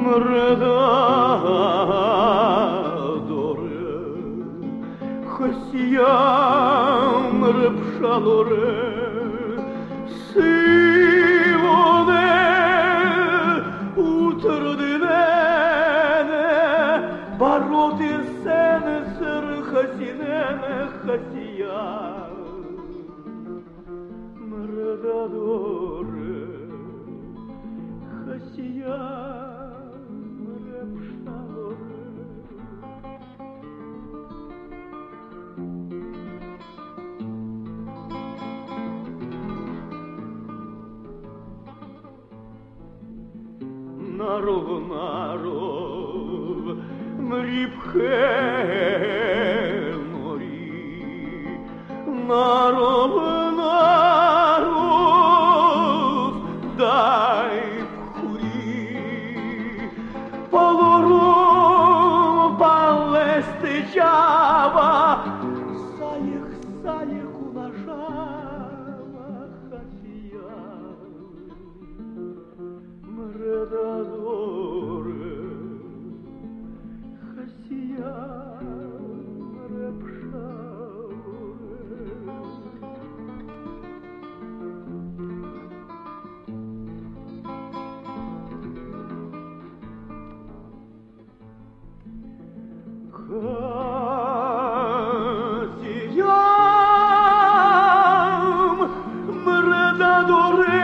Mredadore, Hasiam repshalore, Sivone, utrdivene, Baroti sene ser Hasinene Hasiam, Mredadore, Hasiam repshalore. Наров, мрипхе мори, наров, дай пхури, полуру палесты чава, саех унашава хасия. Mredadore, Hasiam repshalore. Hasiam Mredadore,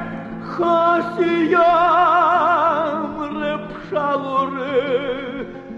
Hasiam repshalore,